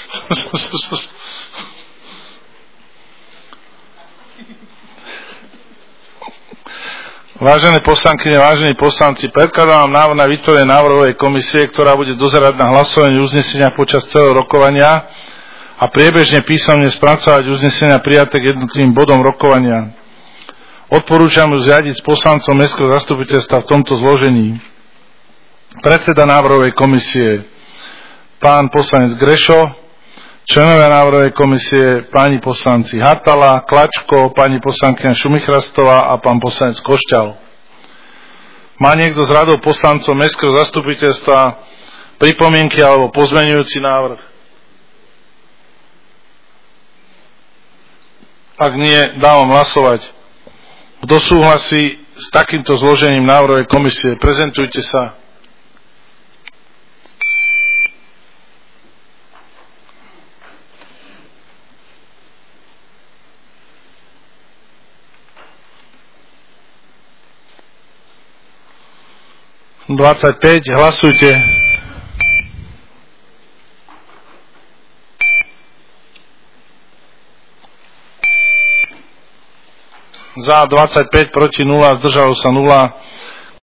Vážené poslankyne, vážení poslanci, predkladám vám návrh na vytvorenie návrhovej komisie, ktorá bude dozerať na hlasovanie uznesenia počas celého rokovania a priebežne písomne spracovať uznesenia prijaté k jednotlivým bodom rokovania. Odporúčam ju zriadiť s poslancom mestského zastupiteľstva v tomto zložení. Predseda návrhovej komisie pán poslanec Grešo, členovia návrhovej komisie páni poslanci Hatala, Klačko, pani poslankyňa Šumichrastová a pán poslanec Košťal. Má niekto z radov poslancov mestského zastupiteľstva pripomienky alebo pozmeňujúci návrh? Ak nie, dávam hlasovať. Kto súhlasí s takýmto zložením návrhovej komisie? Prezentujte sa. Hlasujte. Za 25, proti 0, zdržalo sa 0.